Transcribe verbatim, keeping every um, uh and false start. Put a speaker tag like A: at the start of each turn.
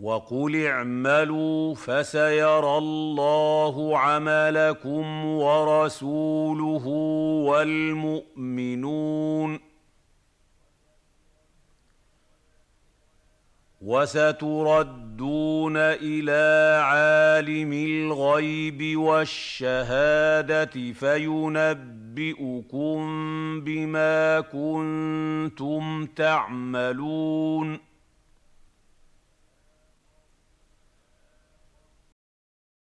A: وَقُلِ اعْمَلُوا فَسَيَرَى اللَّهُ عَمَلَكُمْ وَرَسُولُهُ وَالْمُؤْمِنُونَ ۖ وَسَتُرَدُّونَ إِلَىٰ عَالِمِ الْغَيْبِ وَالشَّهَادَةِ فَيُنَبِّئُكُم بِمَا كُنتُمْ تَعْمَلُونَ